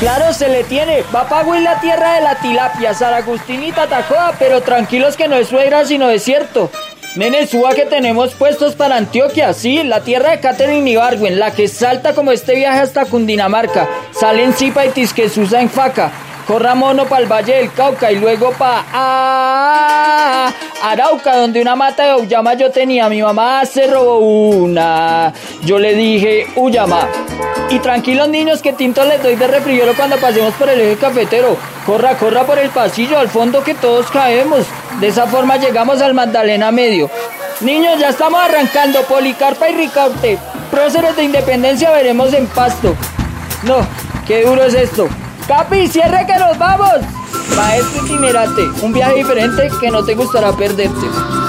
Claro, se le tiene. Va pa' la tierra de la tilapia, San Agustín y Tatacoa, pero tranquilos que no es suegra sino desierto. Nene, suba que tenemos puestos para Antioquia, sí, la tierra de Catherine Ibargüen, la que salta como este viaje hasta Cundinamarca. Sale en Zipa y Tisquesusa en Faca. Corra mono pa'l Valle del Cauca y luego pa' Arauca, donde una mata de auyama yo tenía. Mi mamá se robó una. Yo le dije, uyama. Y tranquilos niños que tinto les doy de refrigerio cuando pasemos por el eje cafetero. Corra por el pasillo, al fondo que todos caemos. De esa forma llegamos al Magdalena Medio. Niños, ya estamos arrancando. Policarpa y Ricaurte. Próceres de Independencia veremos en Pasto. No, qué duro es esto. Capi, cierre que nos vamos. Maestro itinerante, un viaje diferente que no te gustará perderte.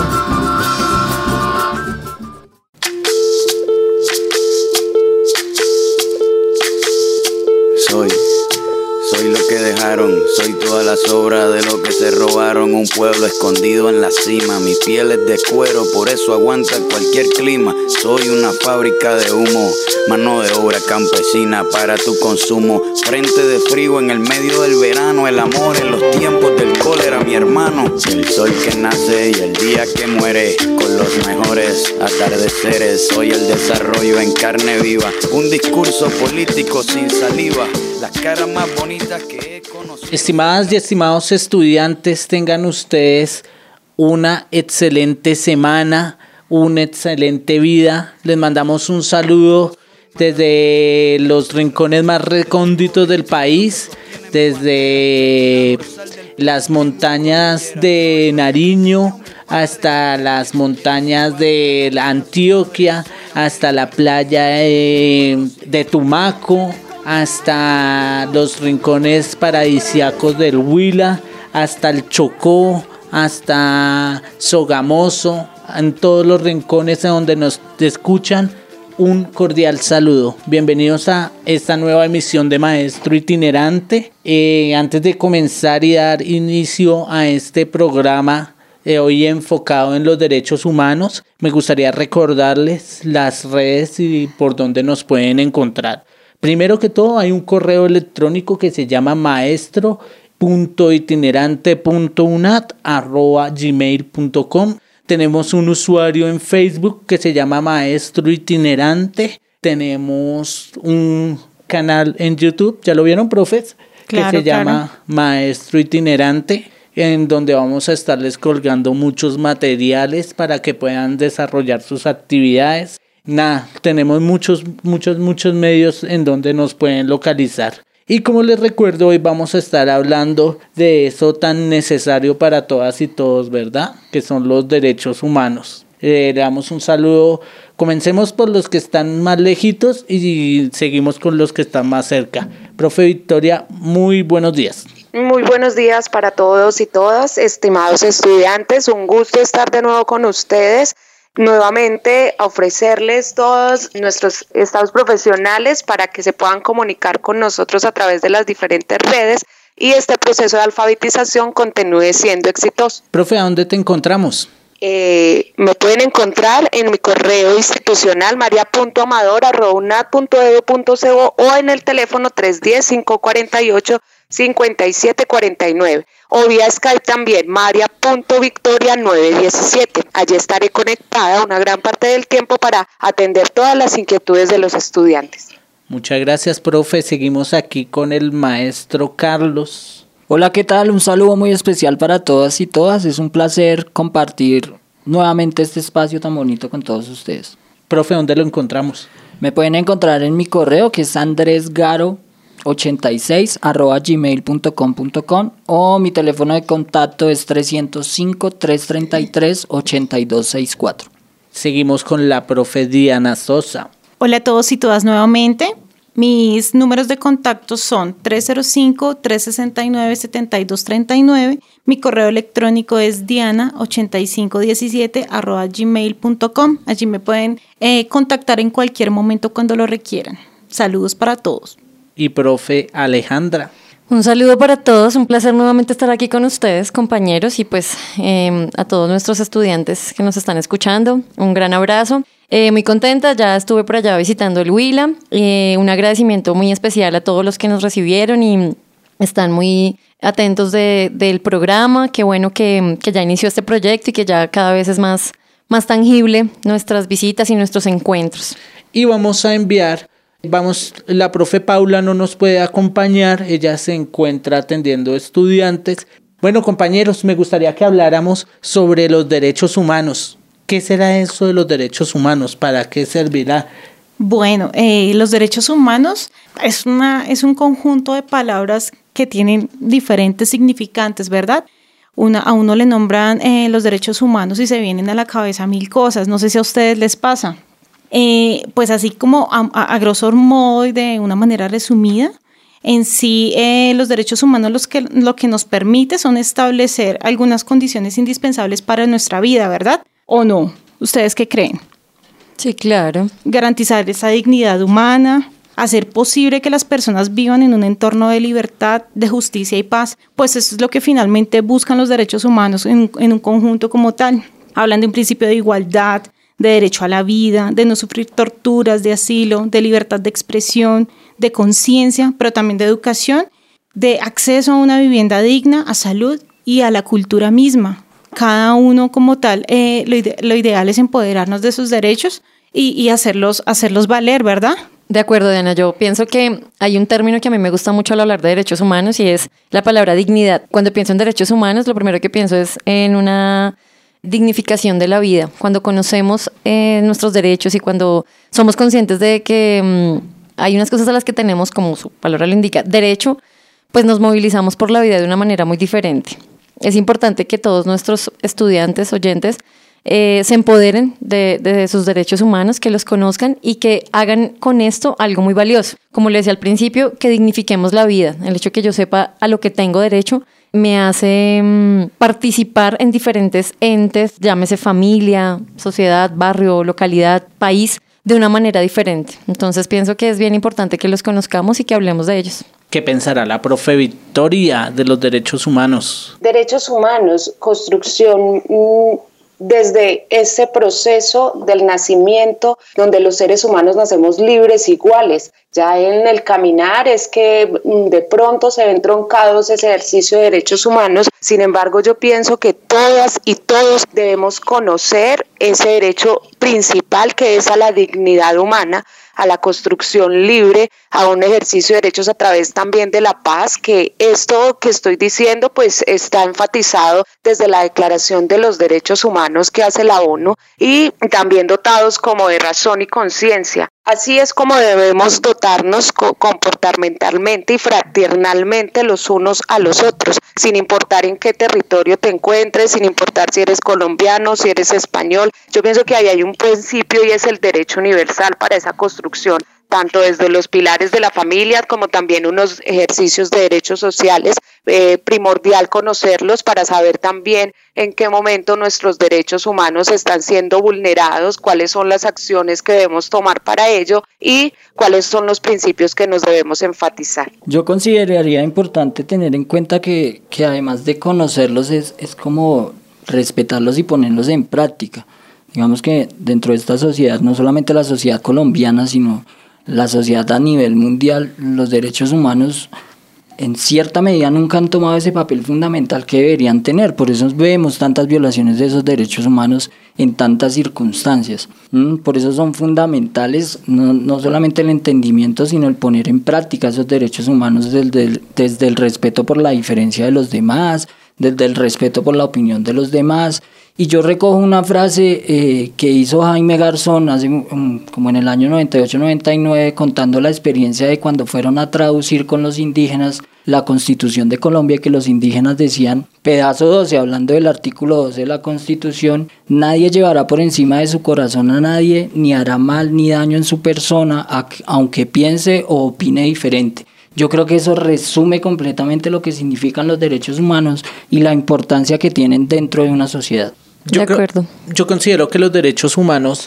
Soy lo que dejaron, soy toda la sobra de lo que se robaron. Un pueblo escondido en la cima, mi piel es de cuero, por eso aguanta cualquier clima. Soy una fábrica de humo, mano de obra campesina para tu consumo. Frente de frío en el medio del verano, el amor en los tiempos del cólera, mi hermano. El sol que nace y el día que muere, con los mejores atardeceres. Soy el desarrollo en carne viva, un discurso político sin saliva. Las caras más bonitas que he conocido. Estimadas y estimados estudiantes, tengan ustedes una excelente semana, una excelente vida. Les mandamos un saludo desde los rincones más recónditos del país, desde las montañas de Nariño hasta las montañas de la Antioquia, hasta la playa de Tumaco, hasta los rincones paradisíacos del Huila, hasta el Chocó, hasta Sogamoso, en todos los rincones en donde nos escuchan, un cordial saludo. Bienvenidos a esta nueva emisión de Maestro Itinerante. Antes de comenzar y dar inicio a este programa hoy enfocado en los derechos humanos, me gustaría recordarles las redes y por donde nos pueden encontrar. Primero que todo, hay un correo electrónico que se llama maestro.itinerante.unat@gmail.com. Tenemos un usuario en Facebook que se llama Maestro Itinerante. Tenemos un canal en YouTube, ¿ya lo vieron, profes? Claro, que se llama Maestro Itinerante, en donde vamos a estarles colgando muchos materiales para que puedan desarrollar sus actividades. Tenemos muchos medios en donde nos pueden localizar. Y como les recuerdo, hoy vamos a estar hablando de eso tan necesario para todas y todos, ¿verdad? Que son los derechos humanos. Le damos un saludo. Comencemos por los que están más lejitos y seguimos con los que están más cerca. Profe Victoria, muy buenos días. Muy buenos días para todos y todas, estimados estudiantes. Un gusto estar de nuevo con ustedes. Nuevamente ofrecerles todos nuestros estados profesionales para que se puedan comunicar con nosotros a través de las diferentes redes y este proceso de alfabetización continúe siendo exitoso. Profe, ¿a dónde te encontramos? Me pueden encontrar en mi correo institucional maria.amador@unat.edu.co o en el teléfono 310-548-5749 o vía Skype también maria.victoria917. Allí estaré conectada una gran parte del tiempo para atender todas las inquietudes de los estudiantes. Muchas gracias, profe. Seguimos aquí con el maestro Carlos. Hola, ¿qué tal? Un saludo muy especial para todas y todas. Es un placer compartir nuevamente este espacio tan bonito con todos ustedes. Profe, ¿dónde lo encontramos? Me pueden encontrar en mi correo que es andresgaro86@gmail.com o mi teléfono de contacto es 305-333-8264. Seguimos con la profe Diana Sosa. Hola a todos y todas nuevamente. Mis números de contacto son 305-369-7239. Mi correo electrónico es diana8517@gmail.com. Allí me pueden contactar en cualquier momento cuando lo requieran. Saludos para todos. Y profe Alejandra. Un saludo para todos, un placer nuevamente estar aquí con ustedes, compañeros, y pues a todos nuestros estudiantes que nos están escuchando, un gran abrazo. Muy contenta, ya estuve por allá visitando el Huila. Un agradecimiento muy especial a todos los que nos recibieron y están muy atentos del programa. Qué bueno que ya inició este proyecto y que ya cada vez es más tangible nuestras visitas y nuestros encuentros. Y vamos a enviar, la profe Paula no nos puede acompañar, ella se encuentra atendiendo estudiantes. Bueno, compañeros, me gustaría que habláramos sobre los derechos humanos. ¿Qué será eso de los derechos humanos? ¿Para qué servirá? Bueno, los derechos humanos es un conjunto de palabras que tienen diferentes significantes, ¿verdad? A uno le nombran los derechos humanos y se vienen a la cabeza mil cosas. No sé si a ustedes les pasa. Pues así como a grosso modo y de una manera resumida, en sí los derechos humanos lo que nos permite son establecer algunas condiciones indispensables para nuestra vida, ¿verdad? ¿O no? ¿Ustedes qué creen? Sí, claro. Garantizar esa dignidad humana, hacer posible que las personas vivan en un entorno de libertad, de justicia y paz, pues eso es lo que finalmente buscan los derechos humanos en un conjunto como tal. Hablan de un principio de igualdad, de derecho a la vida, de no sufrir torturas, de asilo, de libertad de expresión, de conciencia, pero también de educación, de acceso a una vivienda digna, a salud y a la cultura misma. Cada uno como tal, lo ideal es empoderarnos de esos derechos y hacerlos valer, ¿verdad? De acuerdo, Diana, yo pienso que hay un término que a mí me gusta mucho al hablar de derechos humanos y es la palabra dignidad. Cuando pienso en derechos humanos, lo primero que pienso es en una dignificación de la vida. Cuando conocemos nuestros derechos y cuando somos conscientes de que hay unas cosas a las que tenemos, como su palabra lo indica, derecho, pues nos movilizamos por la vida de una manera muy diferente. Es importante que todos nuestros estudiantes, oyentes, se empoderen de sus derechos humanos, que los conozcan y que hagan con esto algo muy valioso. Como le decía al principio, que dignifiquemos la vida. El hecho de que yo sepa a lo que tengo derecho me hace participar en diferentes entes, llámese familia, sociedad, barrio, localidad, país, de una manera diferente. Entonces pienso que es bien importante que los conozcamos y que hablemos de ellos. ¿Qué pensará la profe Victoria de los derechos humanos? Derechos humanos, construcción desde ese proceso del nacimiento, donde los seres humanos nacemos libres, iguales. Ya en el caminar es que de pronto se ven troncados ese ejercicio de derechos humanos. Sin embargo, yo pienso que todas y todos debemos conocer ese derecho principal, que es a la dignidad humana, a la construcción libre, a un ejercicio de derechos a través también de la paz, que esto que estoy diciendo pues está enfatizado desde la Declaración de los Derechos Humanos que hace la ONU, y también dotados como de razón y conciencia. Así es como debemos dotarnos comportamentalmente y fraternalmente los unos a los otros, sin importar en qué territorio te encuentres, sin importar si eres colombiano, si eres español. Yo pienso que ahí hay un principio y es el derecho universal para esa construcción, tanto desde los pilares de la familia como también unos ejercicios de derechos sociales, primordial conocerlos para saber también en qué momento nuestros derechos humanos están siendo vulnerados, cuáles son las acciones que debemos tomar para ello y cuáles son los principios que nos debemos enfatizar. Yo consideraría importante tener en cuenta que además de conocerlos es como respetarlos y ponerlos en práctica. Digamos que dentro de esta sociedad, no solamente la sociedad colombiana, sino la sociedad a nivel mundial, los derechos humanos en cierta medida nunca han tomado ese papel fundamental que deberían tener. Por eso vemos tantas violaciones de esos derechos humanos en tantas circunstancias. Por eso son fundamentales no solamente el entendimiento, sino el poner en práctica esos derechos humanos desde el respeto por la diferencia de los demás, desde el respeto por la opinión de los demás. Y yo recojo una frase que hizo Jaime Garzón hace como en el año 98-99, contando la experiencia de cuando fueron a traducir con los indígenas la Constitución de Colombia, que los indígenas decían, pedazo 12, hablando del artículo 12 de la Constitución: nadie llevará por encima de su corazón a nadie, ni hará mal ni daño en su persona, aunque piense o opine diferente. Yo creo que eso resume completamente lo que significan los derechos humanos y la importancia que tienen dentro de una sociedad. Yo considero que los derechos humanos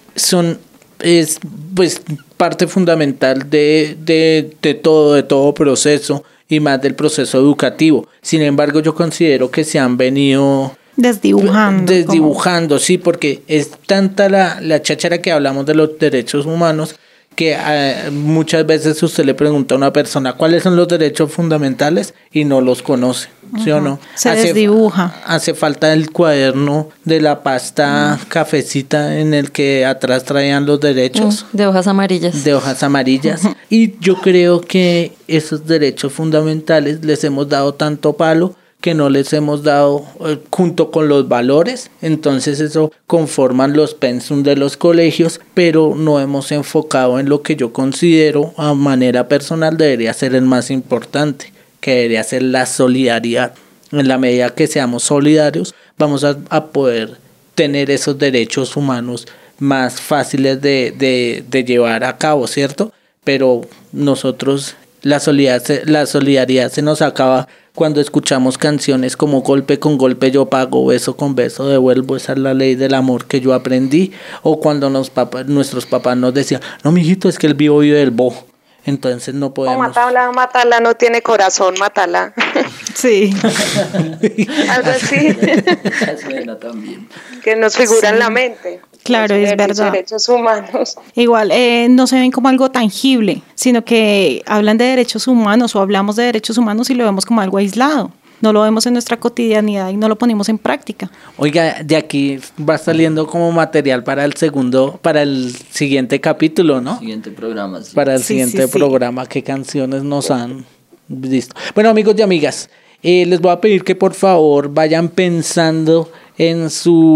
es parte fundamental de todo proceso, y más del proceso educativo. Sin embargo, yo considero que se han venido Desdibujando, sí, porque es tanta la cháchara que hablamos de los derechos humanos que muchas veces usted le pregunta a una persona cuáles son los derechos fundamentales y no los conoce, ¿sí o no? Se desdibuja. Hace falta el cuaderno de la pasta cafecita en el que atrás traían los derechos. De hojas amarillas. De hojas amarillas. Y yo creo que esos derechos fundamentales les hemos dado tanto palo que no les hemos dado junto con los valores, entonces eso conforman los pensum de los colegios, pero no hemos enfocado en lo que yo considero a manera personal debería ser el más importante, que debería ser la solidaridad. En la medida que seamos solidarios, vamos a poder tener esos derechos humanos más fáciles de llevar a cabo, ¿cierto? Pero nosotros, la solidaridad se nos acaba cuando escuchamos canciones como golpe con golpe yo pago, beso con beso devuelvo, esa es la ley del amor que yo aprendí, o cuando nuestros papás nos decían, no mijito, es que el vivo vive del bojo, entonces no podemos. Mátala, no tiene corazón, mátala. Sí. Algo así. También. Que nos figura en la mente. Claro, es verdad. Derechos humanos. Igual, no se ven como algo tangible, sino que hablan de derechos humanos o hablamos de derechos humanos y lo vemos como algo aislado. No lo vemos en nuestra cotidianidad y no lo ponemos en práctica. Oiga, de aquí va saliendo como material para el siguiente capítulo, ¿no? Siguiente programa. Sí. Para el siguiente programa, ¿qué canciones nos han visto? Bueno, amigos y amigas, les voy a pedir que por favor vayan pensando en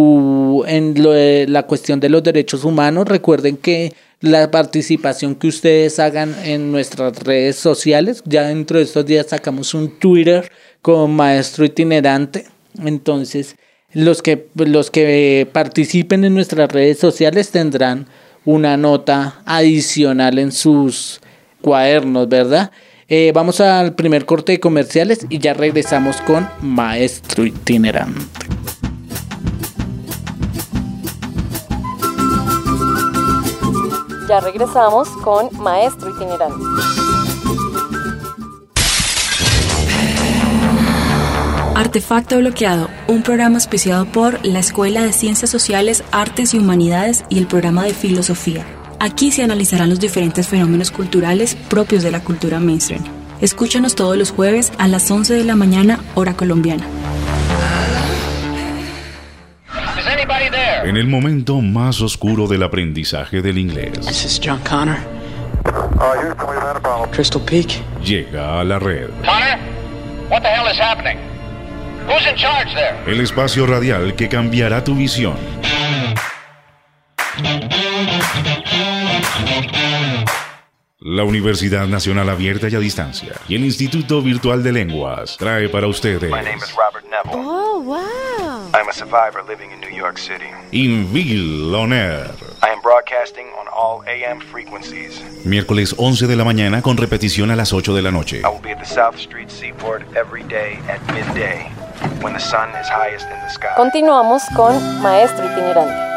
lo de la cuestión de los derechos humanos. Recuerden que la participación que ustedes hagan en nuestras redes sociales, ya dentro de estos días sacamos un Twitter con Maestro Itinerante, entonces los que participen en nuestras redes sociales tendrán una nota adicional en sus cuadernos, ¿verdad? Vamos al primer corte de comerciales y ya regresamos con Maestro Itinerante. Ya regresamos con Maestro Itinerante. Artefacto Bloqueado, un programa auspiciado por la Escuela de Ciencias Sociales, Artes y Humanidades y el programa de Filosofía. Aquí se analizarán los diferentes fenómenos culturales propios de la cultura mainstream. Escúchanos todos los jueves a las 11 de la mañana, hora colombiana. En el momento más oscuro del aprendizaje del inglés. This is John Connor. Crystal Peak. Llega a la red. Connor, what the hell is happening? Who's in charge there? El espacio radial que cambiará tu visión. La Universidad Nacional Abierta y a Distancia y el Instituto Virtual de Lenguas trae para ustedes. My name is Robert Neville. Oh, wow. I'm a survivor living in New York City. Invil On Air. I am broadcasting on all AM frequencies. Miércoles 11 de la mañana con repetición a las 8 de la noche. I will be at the South Street Seaport every day at midday, when the sun is highest in the sky. Continuamos con Maestro Itinerante.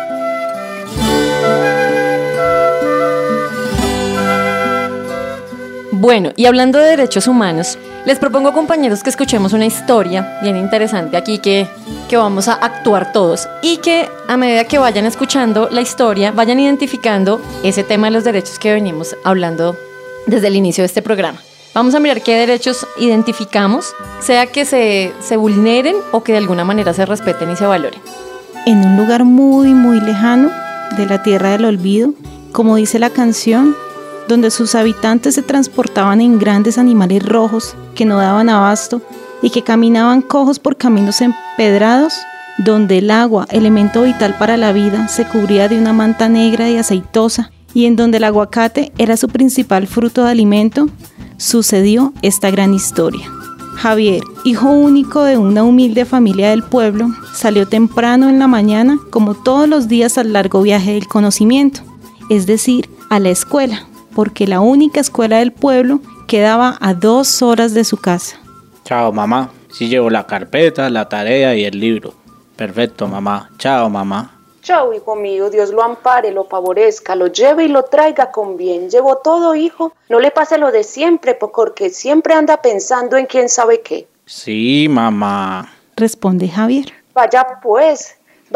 Bueno, y hablando de derechos humanos, les propongo, compañeros, que escuchemos una historia bien interesante aquí que vamos a actuar todos y que a medida que vayan escuchando la historia, vayan identificando ese tema de los derechos que venimos hablando desde el inicio de este programa. Vamos a mirar qué derechos identificamos, sea que se vulneren o que de alguna manera se respeten y se valoren. En un lugar muy, muy lejano de la tierra del olvido, como dice la canción, donde sus habitantes se transportaban en grandes animales rojos que no daban abasto y que caminaban cojos por caminos empedrados, donde el agua, elemento vital para la vida, se cubría de una manta negra y aceitosa, y en donde el aguacate era su principal fruto de alimento, sucedió esta gran historia. Javier, hijo único de una humilde familia del pueblo, salió temprano en la mañana, como todos los días, al largo viaje del conocimiento, es decir, a la escuela, porque la única escuela del pueblo quedaba a 2 horas de su casa. Chao, mamá. Sí llevo la carpeta, la tarea y el libro. Perfecto, mamá. Chao, mamá. Chao, hijo mío, Dios lo ampare, lo favorezca, lo lleve y lo traiga con bien. Llevo todo, hijo. No le pase lo de siempre, porque siempre anda pensando en quién sabe qué. Sí, mamá. Responde Javier. Vaya pues,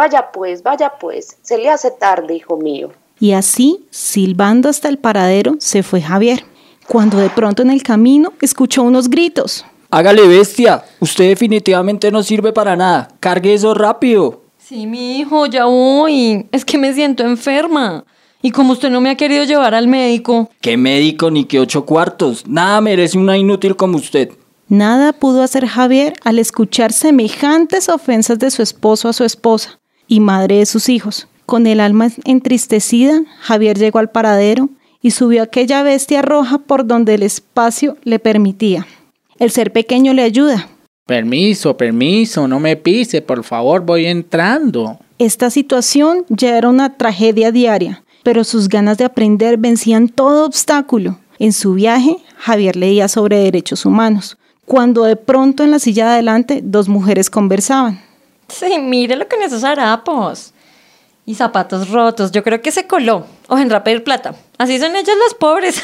se le hace tarde, hijo mío. Y así, silbando hasta el paradero, se fue Javier, cuando de pronto en el camino escuchó unos gritos. Hágale, bestia, usted definitivamente no sirve para nada, cargue eso rápido. Sí, mi hijo, ya voy. Es que me siento enferma. Y como usted no me ha querido llevar al médico. ¿Qué médico ni qué 8 cuartos? Nada merece una inútil como usted. Nada pudo hacer Javier al escuchar semejantes ofensas de su esposo a su esposa y madre de sus hijos. Con el alma entristecida, Javier llegó al paradero y subió a aquella bestia roja por donde el espacio le permitía. El ser pequeño le ayuda. Permiso, no me pise, por favor, voy entrando. Esta situación ya era una tragedia diaria, pero sus ganas de aprender vencían todo obstáculo. En su viaje, Javier leía sobre derechos humanos, cuando de pronto en la silla de adelante 2 mujeres conversaban. Sí, mírelo con esos harapos. Y zapatos rotos, yo creo que se coló. O vendrá a pedir plata. Así son ellos los pobres.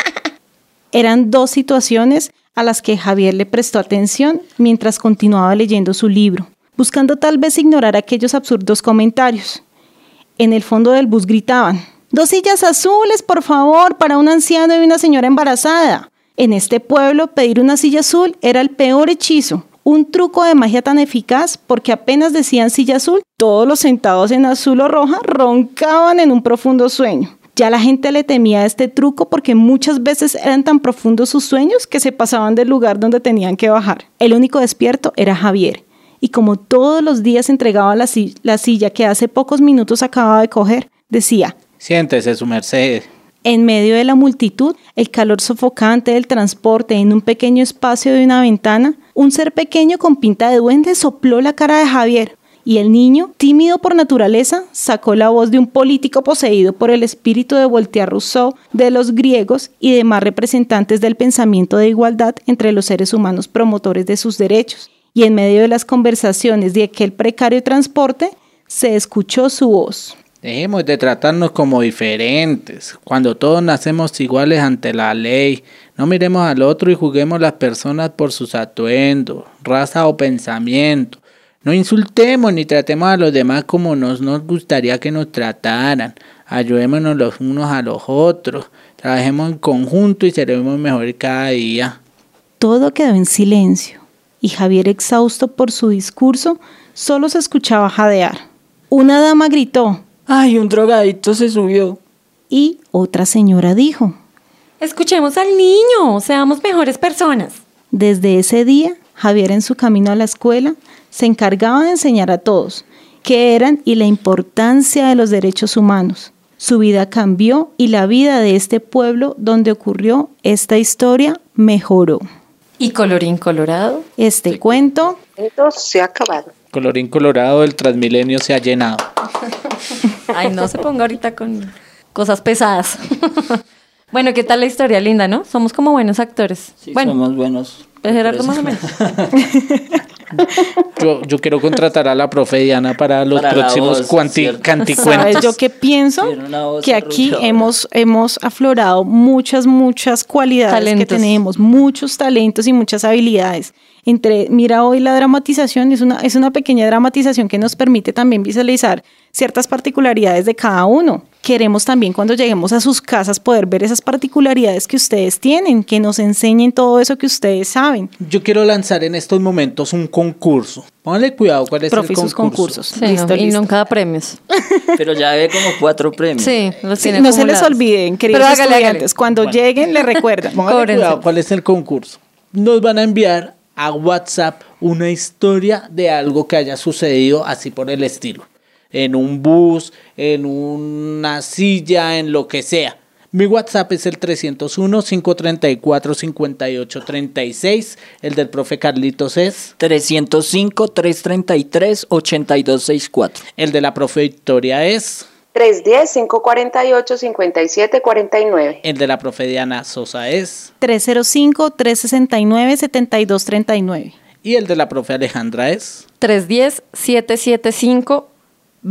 Eran 2 situaciones a las que Javier le prestó atención mientras continuaba leyendo su libro, buscando tal vez ignorar aquellos absurdos comentarios. En el fondo del bus gritaban: 2 sillas azules, por favor, para un anciano y una señora embarazada. En este pueblo, pedir una silla azul era el peor hechizo, un truco de magia tan eficaz porque apenas decían silla azul, todos los sentados en azul o roja roncaban en un profundo sueño. Ya la gente le temía a este truco porque muchas veces eran tan profundos sus sueños que se pasaban del lugar donde tenían que bajar. El único despierto era Javier, y como todos los días entregaba la silla que hace pocos minutos acababa de coger, decía: siéntese, su merced. En medio de la multitud, el calor sofocante del transporte en un pequeño espacio de una ventana, un ser pequeño con pinta de duende sopló la cara de Javier. Y el niño, tímido por naturaleza, sacó la voz de un político poseído por el espíritu de Voltaire Rousseau, de los griegos y demás representantes del pensamiento de igualdad entre los seres humanos promotores de sus derechos. Y en medio de las conversaciones de aquel precario transporte, se escuchó su voz. Dejemos de tratarnos como diferentes, cuando todos nacemos iguales ante la ley. No miremos al otro y juzguemos a las personas por sus atuendos, raza o pensamiento. No insultemos ni tratemos a los demás como nos gustaría que nos trataran. Ayudémonos los unos a los otros. Trabajemos en conjunto y seremos mejor cada día. Todo quedó en silencio y Javier, exhausto por su discurso, solo se escuchaba jadear. Una dama gritó: ¡ay, un drogadicto se subió! Y otra señora dijo: escuchemos al niño, seamos mejores personas. Desde ese día, Javier, en su camino a la escuela, se encargaba de enseñar a todos qué eran y la importancia de los derechos humanos. Su vida cambió y la vida de este pueblo donde ocurrió esta historia mejoró. Y colorín colorado, este cuento se ha acabado. Colorín colorado, el Transmilenio se ha llenado. Ay, no se ponga ahorita con cosas pesadas. Bueno, ¿qué tal la historia? Linda, ¿no? Somos como buenos actores. Sí, bueno, somos buenos. Gerardo más o menos. Yo quiero contratar a la profe Diana para los próximos canticuentos. ¿Sabes yo qué pienso? Que aquí hemos aflorado muchas cualidades talentos. Que tenemos, muchos talentos y muchas habilidades. Mira hoy la dramatización, es una pequeña dramatización que nos permite también visualizar ciertas particularidades de cada uno. Queremos también cuando lleguemos a sus casas poder ver esas particularidades que ustedes tienen, que nos enseñen todo eso que ustedes saben. Yo quiero lanzar en estos momentos un concurso. Pónganle cuidado cuál es Profe, el concurso. Sus concursos. Sí, listo. Y nunca da premios. Pero ya ve como 4 premios. Sí, los tiene no se les olviden, queridos estudiantes. Cuando lleguen, les recuerdan. Pónganle cuidado cuál es el concurso. Nos van a enviar a WhatsApp una historia de algo que haya sucedido así por el estilo. En un bus, en una silla, en lo que sea. Mi WhatsApp es el 301-534-5836. El del profe Carlitos es 305-333-8264. El de la profe Victoria es 310-548-5749. El de la profe Diana Sosa es 305-369-7239. Y el de la profe Alejandra es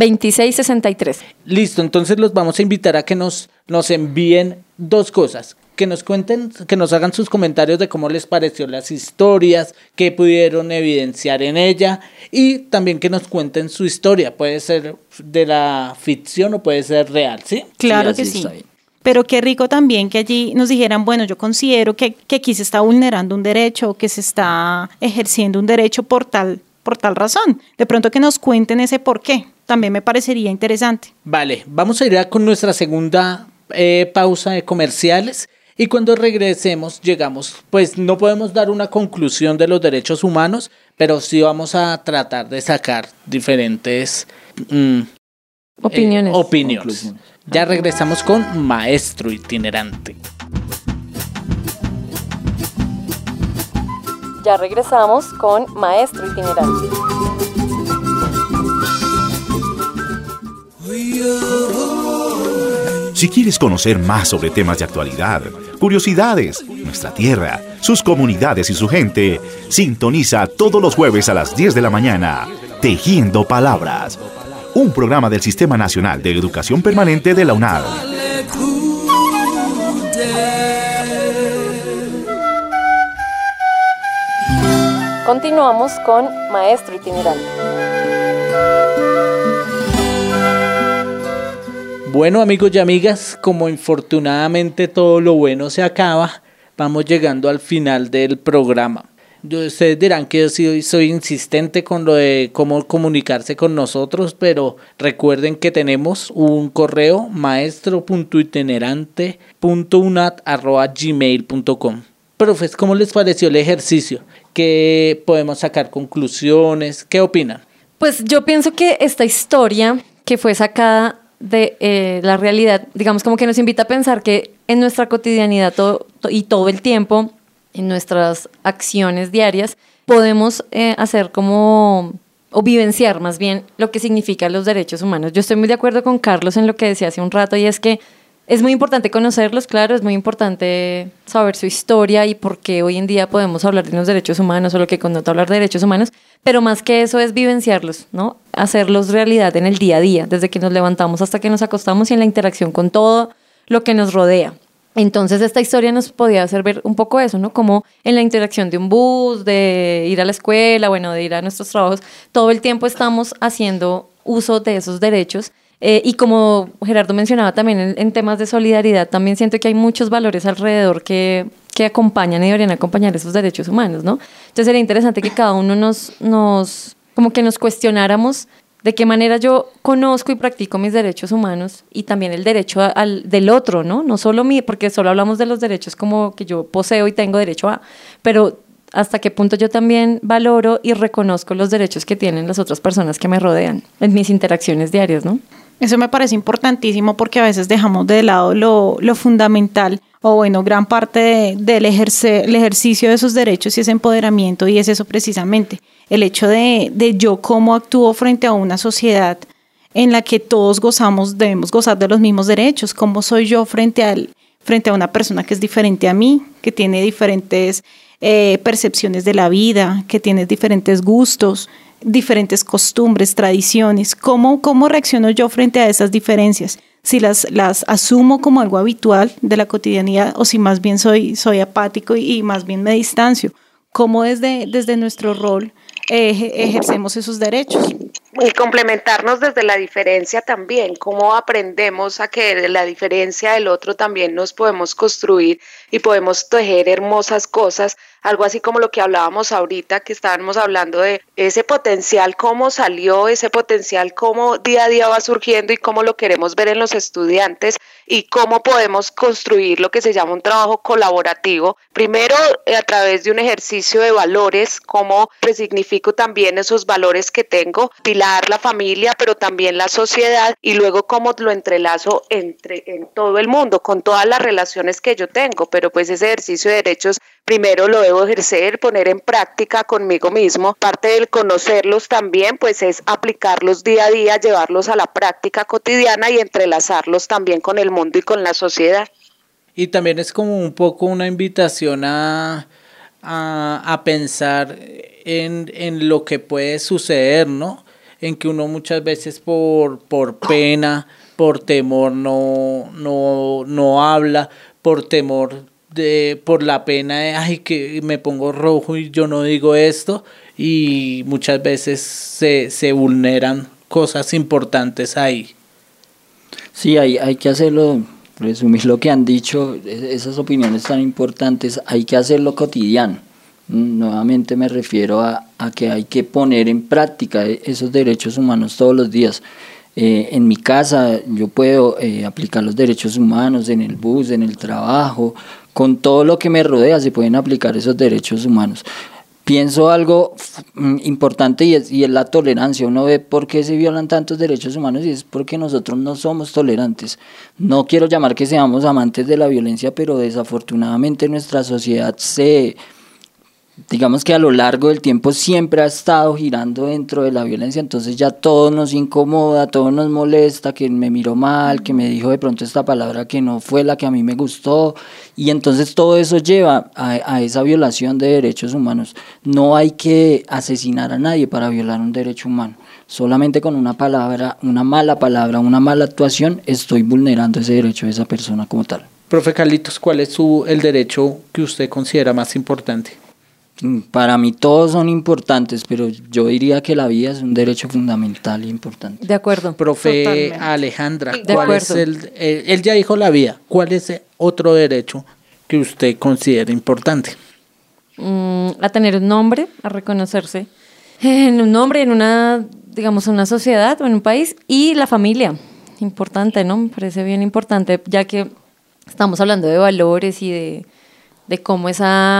310-775-2663. Listo, entonces los vamos a invitar a que nos envíen 2 cosas. que nos cuenten, que nos hagan sus comentarios de cómo les pareció las historias, qué pudieron evidenciar en ella y también que nos cuenten su historia. Puede ser de la ficción o puede ser real, ¿sí? Claro Sí, que así sí. está bien. Pero qué rico también que allí nos dijeran, bueno, yo considero que aquí se está vulnerando un derecho, que se está ejerciendo un derecho por tal razón. De pronto que nos cuenten ese por qué. También me parecería interesante. Vale, vamos a ir con nuestra segunda pausa de comerciales y cuando regresemos llegamos, pues no podemos dar una conclusión de los derechos humanos, pero sí vamos a tratar de sacar diferentes Opiniones. opiniones. Ya regresamos con Maestro Itinerante. Ya regresamos con Maestro Itinerante. Si quieres conocer más sobre temas de actualidad, curiosidades, nuestra tierra, sus comunidades y su gente, sintoniza todos los jueves a las 10 de la mañana, Tejiendo Palabras, un programa del Sistema Nacional de Educación Permanente de la UNAD. Continuamos con Maestro Itinerante. Bueno, amigos y amigas, como infortunadamente todo lo bueno se acaba, vamos llegando al final del programa. Ustedes dirán que yo soy insistente con lo de cómo comunicarse con nosotros, pero recuerden que tenemos un correo maestro.itinerante.unat@gmail.com. Profes, ¿cómo les pareció el ejercicio? ¿Qué podemos sacar conclusiones? ¿Qué opinan? Pues yo pienso que esta historia que fue sacada de la realidad, digamos como que nos invita a pensar que en nuestra cotidianidad todo el tiempo, en nuestras acciones diarias, podemos hacer como, o vivenciar más bien, lo que significan los derechos humanos. Yo estoy muy de acuerdo con Carlos en lo que decía hace un rato, y es que es muy importante conocerlos, claro, es muy importante saber su historia y por qué hoy en día podemos hablar de los derechos humanos o lo que connota hablar de derechos humanos, pero más que eso es vivenciarlos, ¿no? Hacerlos realidad en el día a día, desde que nos levantamos hasta que nos acostamos y en la interacción con todo lo que nos rodea. Entonces esta historia nos podía hacer ver un poco eso, ¿no? Como en la interacción de un bus, de ir a la escuela, bueno, de ir a nuestros trabajos, todo el tiempo estamos haciendo uso de esos derechos. Y como Gerardo mencionaba también en temas de solidaridad, también siento que hay muchos valores alrededor que acompañan y deberían acompañar esos derechos humanos, ¿no? Entonces sería interesante que cada uno como que nos cuestionáramos de qué manera yo conozco y practico mis derechos humanos y también el derecho del otro, ¿no? No solo porque solo hablamos de los derechos como que yo poseo y tengo derecho a, pero hasta qué punto yo también valoro y reconozco los derechos que tienen las otras personas que me rodean en mis interacciones diarias, ¿no? Eso me parece importantísimo porque a veces dejamos de lado lo fundamental o bueno, gran parte del ejercicio de esos derechos y ese empoderamiento, y es eso precisamente, el hecho de yo cómo actúo frente a una sociedad en la que todos debemos gozar de los mismos derechos, cómo soy yo frente a una persona que es diferente a mí, que tiene diferentes percepciones de la vida, que tiene diferentes gustos, diferentes costumbres, tradiciones. ¿Cómo reacciono yo frente a esas diferencias? Si las asumo como algo habitual de la cotidianidad o si más bien soy apático y más bien me distancio. ¿Cómo desde nuestro rol ejercemos esos derechos? Y complementarnos desde la diferencia también, cómo aprendemos a que de la diferencia del otro también nos podemos construir y podemos tejer hermosas cosas, algo así como lo que hablábamos ahorita, que estábamos hablando de ese potencial, cómo salió, ese potencial, cómo día a día va surgiendo y cómo lo queremos ver en los estudiantes y cómo podemos construir lo que se llama un trabajo colaborativo, primero a través de un ejercicio de valores, cómo resignifico también esos valores que tengo, la familia, pero también la sociedad, y luego cómo lo entrelazo en todo el mundo, con todas las relaciones que yo tengo, pero pues ese ejercicio de derechos primero lo debo ejercer, poner en práctica conmigo mismo. Parte del conocerlos también pues es aplicarlos día a día, llevarlos a la práctica cotidiana y entrelazarlos también con el mundo y con la sociedad. Y también es como un poco una invitación a pensar en lo que puede suceder, ¿no? En que uno muchas veces por pena, por temor no habla, por temor por la pena de, ay, que me pongo rojo y yo no digo esto, y muchas veces se vulneran cosas importantes ahí. Sí, hay que hacerlo, resumir lo que han dicho, esas opiniones tan importantes, hay que hacerlo cotidiano. Nuevamente me refiero a que hay que poner en práctica esos derechos humanos todos los días. En mi casa yo puedo aplicar los derechos humanos, en el bus, en el trabajo, con todo lo que me rodea se pueden aplicar esos derechos humanos. Pienso algo importante y es la tolerancia. Uno ve por qué se violan tantos derechos humanos y es porque nosotros no somos tolerantes. No quiero llamar que seamos amantes de la violencia, pero desafortunadamente nuestra sociedad digamos que a lo largo del tiempo siempre ha estado girando dentro de la violencia, entonces ya todo nos incomoda, todo nos molesta, que me miró mal, que me dijo de pronto esta palabra que no fue la que a mí me gustó, y entonces todo eso lleva a esa violación de derechos humanos. No hay que asesinar a nadie para violar un derecho humano, solamente con una palabra, una mala actuación, estoy vulnerando ese derecho de esa persona como tal. Profe Carlitos, ¿cuál es el derecho que usted considera más importante? Para mí todos son importantes, pero yo diría que la vida es un derecho fundamental e importante. De acuerdo. Profe Totalmente. Alejandra, De ¿cuál es acuerdo. él ya dijo la vida, ¿cuál es otro derecho que usted considera importante? A tener un nombre, a reconocerse en un nombre, en una sociedad o en un país, y la familia, importante, ¿no? Me parece bien importante, ya que estamos hablando de valores y de cómo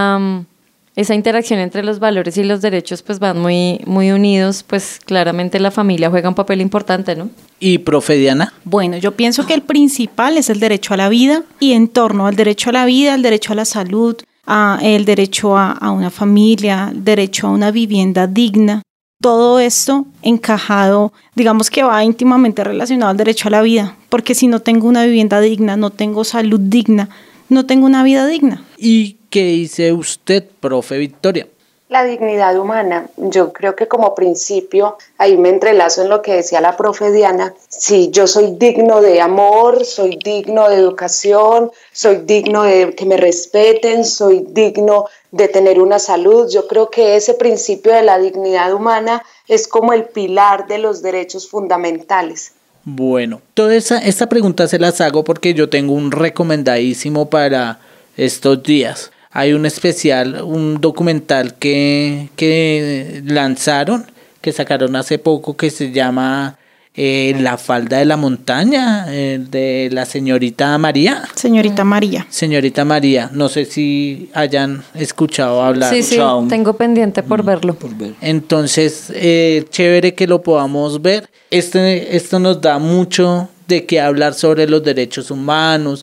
esa interacción entre los valores y los derechos pues van muy, muy unidos, pues claramente la familia juega un papel importante, ¿no? ¿Y profe Diana? Bueno, yo pienso que el principal es el derecho a la vida, y en torno al derecho a la vida, el derecho a la salud, el derecho a una familia, el derecho a una vivienda digna, todo esto encajado, digamos que va íntimamente relacionado al derecho a la vida, porque si no tengo una vivienda digna, no tengo salud digna, no tengo una vida digna. ¿Y qué dice usted, profe Victoria? La dignidad humana, yo creo que como principio, ahí me entrelazo en lo que decía la profe Diana, si yo soy digno de amor, soy digno de educación, soy digno de que me respeten, soy digno de tener una salud, yo creo que ese principio de la dignidad humana es como el pilar de los derechos fundamentales. Bueno, toda esta pregunta se las hago porque yo tengo un recomendadísimo para estos días. Hay un especial, un documental que lanzaron, que sacaron hace poco, que se llama La falda de la montaña, de la señorita María. Señorita María. Señorita María, no sé si hayan escuchado hablar. Sí, tengo pendiente por verlo. Entonces, chévere que lo podamos ver. Esto nos da mucho de qué hablar sobre los derechos humanos,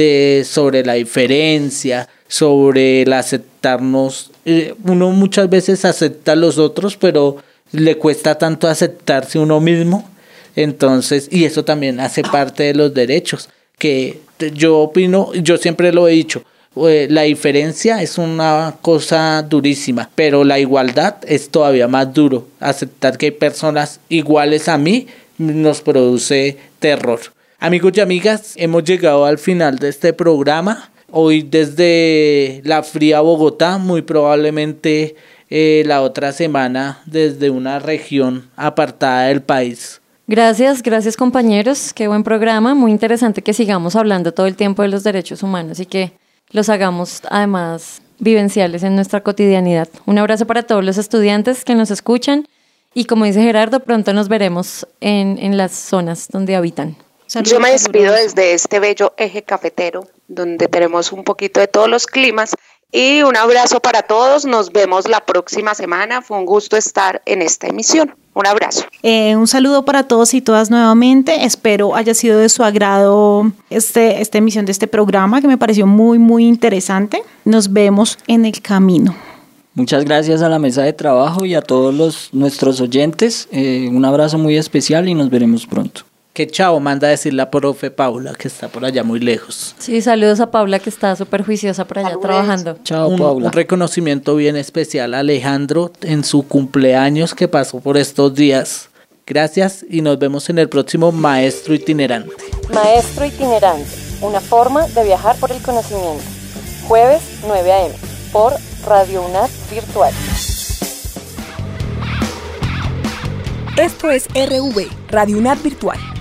sobre la diferencia, sobre el aceptarnos. Uno muchas veces acepta a los otros, pero le cuesta tanto aceptarse uno mismo. Entonces, y eso también hace parte de los derechos, que yo opino, yo siempre lo he dicho, la diferencia es una cosa durísima, pero la igualdad es todavía más duro. Aceptar que hay personas iguales a mí nos produce terror. Amigos y amigas, hemos llegado al final de este programa. Hoy desde la fría Bogotá, muy probablemente la otra semana desde una región apartada del país. Gracias compañeros, qué buen programa, muy interesante que sigamos hablando todo el tiempo de los derechos humanos y que los hagamos además vivenciales en nuestra cotidianidad. Un abrazo para todos los estudiantes que nos escuchan y, como dice Gerardo, pronto nos veremos en las zonas donde habitan. Yo me despido desde este bello eje cafetero, donde tenemos un poquito de todos los climas, y un abrazo para todos. Nos vemos la próxima semana. Fue un gusto estar en esta emisión. Un abrazo. Un saludo para todos y todas nuevamente. Espero haya sido de su agrado esta emisión de este programa, que me pareció muy, muy interesante. Nos vemos en el camino. Muchas gracias a la mesa de trabajo y a todos nuestros oyentes. Un abrazo muy especial y nos veremos pronto. Que chao, manda a decir la profe Paula, que está por allá muy lejos. Sí, saludos a Paula, que está súper juiciosa por allá trabajando. Chao, Paula. Un reconocimiento bien especial a Alejandro en su cumpleaños que pasó por estos días. Gracias y nos vemos en el próximo Maestro Itinerante. Maestro Itinerante, una forma de viajar por el conocimiento. Jueves 9 a.m. por Radio UNAD Virtual. Esto es RV, Radio UNAD Virtual.